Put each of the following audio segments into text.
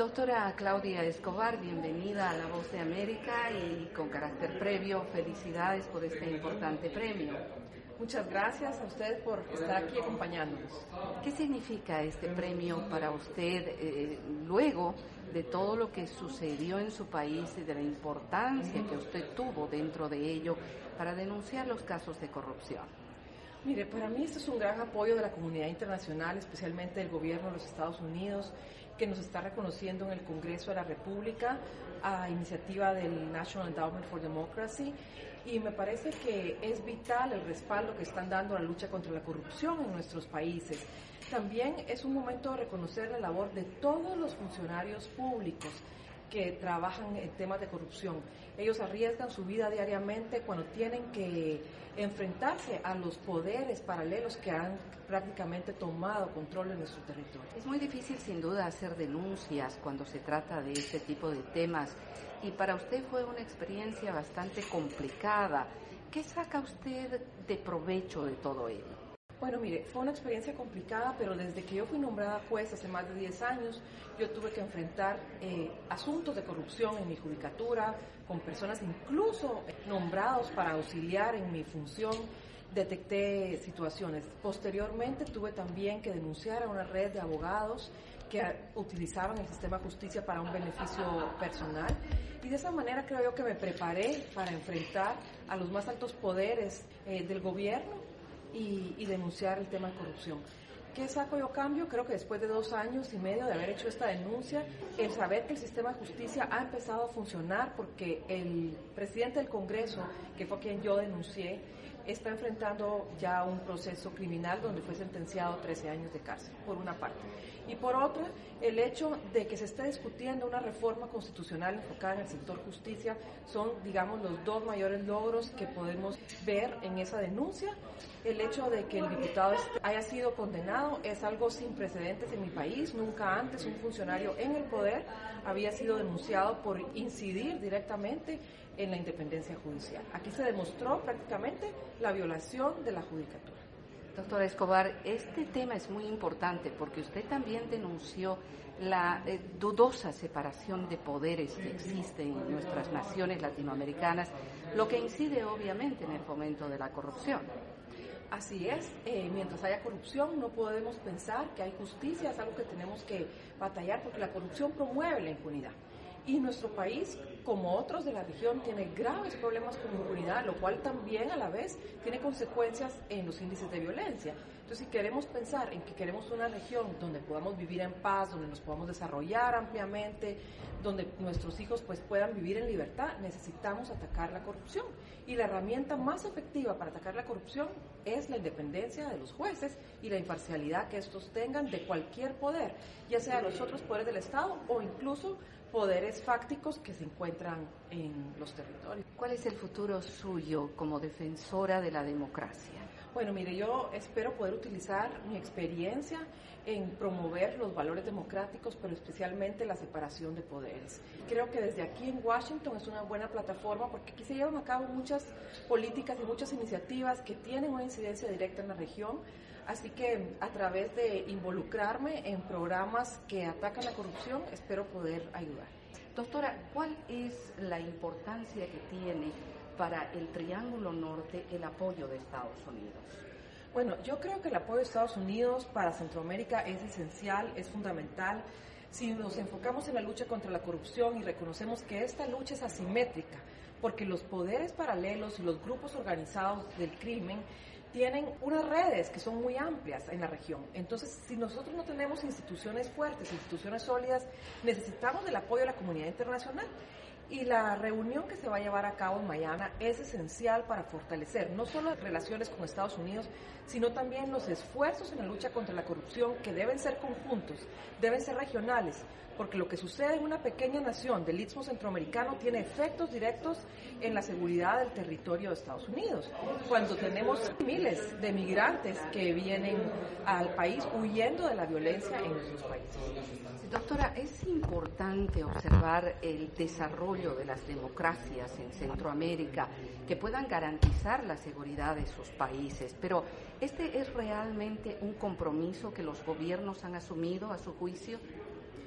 Doctora Claudia Escobar, bienvenida a La Voz de América y con carácter previo, felicidades por este importante premio. Muchas gracias a usted por estar aquí acompañándonos. ¿Qué significa este premio para usted luego de todo lo que sucedió en su país y de la importancia que usted tuvo dentro de ello para denunciar los casos de corrupción? Mire, para mí esto es un gran apoyo de la comunidad internacional, especialmente del gobierno de los Estados Unidos, que nos está reconociendo en el Congreso de la República a iniciativa del National Endowment for Democracy, y me parece que es vital el respaldo que están dando a la lucha contra la corrupción en nuestros países. También es un momento de reconocer la labor de todos los funcionarios públicos que trabajan en temas de corrupción. Ellos arriesgan su vida diariamente cuando tienen que enfrentarse a los poderes paralelos que han prácticamente tomado control de nuestro territorio. Es muy difícil sin duda hacer denuncias cuando se trata de este tipo de temas y para usted fue una experiencia bastante complicada. ¿Qué saca usted de provecho de todo ello? Bueno, mire, fue una experiencia complicada, pero desde que yo fui nombrada juez hace más de 10 años, yo tuve que enfrentar asuntos de corrupción en mi judicatura, con personas incluso nombrados para auxiliar en mi función, detecté situaciones. Posteriormente tuve también que denunciar a una red de abogados que utilizaban el sistema de justicia para un beneficio personal, y de esa manera creo yo que me preparé para enfrentar a los más altos poderes del gobierno y denunciar el tema de corrupción. ¿Qué saco yo cambio? Creo que después de 2 años y medio de haber hecho esta denuncia, el saber que el sistema de justicia ha empezado a funcionar porque el presidente del Congreso, que fue a quien yo denuncié, está enfrentando ya un proceso criminal donde fue sentenciado a 13 años de cárcel, por una parte. Y por otra, el hecho de que se esté discutiendo una reforma constitucional enfocada en el sector justicia son, digamos, los 2 mayores logros que podemos ver en esa denuncia. El hecho de que el diputado haya sido condenado es algo sin precedentes en mi país. Nunca antes un funcionario en el poder había sido denunciado por incidir directamente en la independencia judicial. Aquí se demostró prácticamente la violación de la judicatura. Doctora Escobar, este tema es muy importante porque usted también denunció la dudosa separación de poderes que existe en nuestras naciones latinoamericanas, lo que incide obviamente en el fomento de la corrupción. Así es, mientras haya corrupción no podemos pensar que hay justicia, es algo que tenemos que batallar porque la corrupción promueve la impunidad. Y nuestro país, como otros de la región, tiene graves problemas con impunidad, lo cual también a la vez tiene consecuencias en los índices de violencia. Entonces, si queremos pensar en que queremos una región donde podamos vivir en paz, donde nos podamos desarrollar ampliamente, donde nuestros hijos pues puedan vivir en libertad, necesitamos atacar la corrupción. Y la herramienta más efectiva para atacar la corrupción es la independencia de los jueces y la imparcialidad que estos tengan de cualquier poder, ya sea los otros poderes del Estado o incluso poderes fácticos que se encuentran en los territorios. ¿Cuál es el futuro suyo como defensora de la democracia? Bueno, mire, yo espero poder utilizar mi experiencia en promover los valores democráticos, pero especialmente la separación de poderes. Creo que desde aquí en Washington es una buena plataforma porque aquí se llevan a cabo muchas políticas y muchas iniciativas que tienen una incidencia directa en la región. Así que a través de involucrarme en programas que atacan la corrupción, espero poder ayudar. Doctora, ¿cuál es la importancia que tiene para el Triángulo Norte el apoyo de Estados Unidos? Bueno, yo creo que el apoyo de Estados Unidos para Centroamérica es esencial, es fundamental. Si nos enfocamos en la lucha contra la corrupción y reconocemos que esta lucha es asimétrica, porque los poderes paralelos y los grupos organizados del crimen tienen unas redes que son muy amplias en la región. Entonces, si nosotros no tenemos instituciones fuertes, instituciones sólidas, necesitamos del apoyo de la comunidad internacional. Y la reunión que se va a llevar a cabo en Miami es esencial para fortalecer no solo las relaciones con Estados Unidos, sino también los esfuerzos en la lucha contra la corrupción que deben ser conjuntos, deben ser regionales, porque lo que sucede en una pequeña nación del Istmo Centroamericano tiene efectos directos en la seguridad del territorio de Estados Unidos. Cuando tenemos miles de migrantes que vienen al país huyendo de la violencia en nuestros países. Doctora, es importante observar el desarrollo de las democracias en Centroamérica que puedan garantizar la seguridad de sus países, pero ¿este es realmente un compromiso que los gobiernos han asumido a su juicio?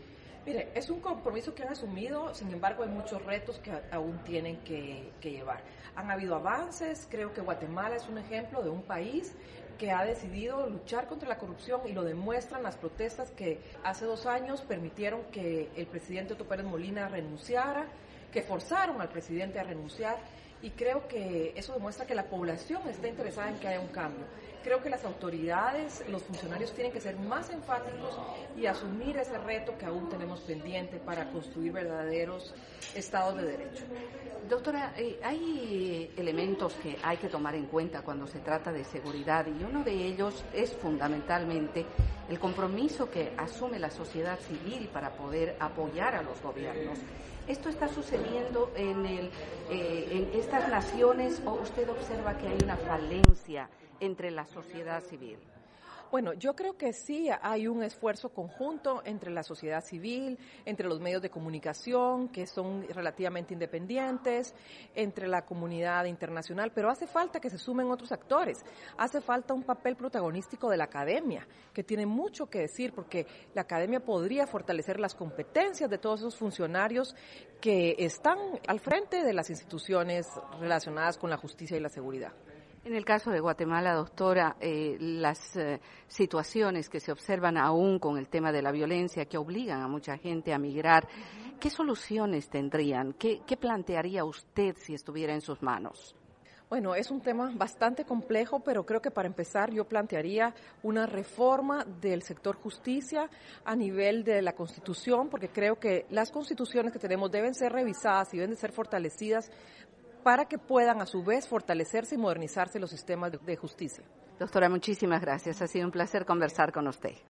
Mire, es un compromiso que han asumido, sin embargo hay muchos retos que aún tienen que llevar. Han habido avances, creo que Guatemala es un ejemplo de un país que ha decidido luchar contra la corrupción y lo demuestran las protestas que hace 2 años permitieron que el presidente Otto Pérez Molina renunciara, que forzaron al presidente a renunciar, y creo que eso demuestra que la población está interesada en que haya un cambio. Creo que las autoridades, los funcionarios tienen que ser más enfáticos y asumir ese reto que aún tenemos pendiente para construir verdaderos estados de derecho. Doctora, hay elementos que hay que tomar en cuenta cuando se trata de seguridad y uno de ellos es fundamentalmente el compromiso que asume la sociedad civil para poder apoyar a los gobiernos. ¿Esto está sucediendo en estas naciones o usted observa que hay una falencia entre la sociedad civil? Bueno, yo creo que sí hay un esfuerzo conjunto entre la sociedad civil, entre los medios de comunicación, que son relativamente independientes, entre la comunidad internacional, pero hace falta que se sumen otros actores. Hace falta un papel protagonístico de la academia, que tiene mucho que decir, porque la academia podría fortalecer las competencias de todos esos funcionarios que están al frente de las instituciones relacionadas con la justicia y la seguridad. En el caso de Guatemala, doctora, las situaciones que se observan aún con el tema de la violencia que obligan a mucha gente a migrar, ¿qué soluciones tendrían? ¿Qué plantearía usted si estuviera en sus manos? Bueno, es un tema bastante complejo, pero creo que para empezar yo plantearía una reforma del sector justicia a nivel de la Constitución, porque creo que las constituciones que tenemos deben ser revisadas y deben de ser fortalecidas para que puedan a su vez fortalecerse y modernizarse los sistemas de justicia. Doctora, muchísimas gracias. Ha sido un placer conversar con usted.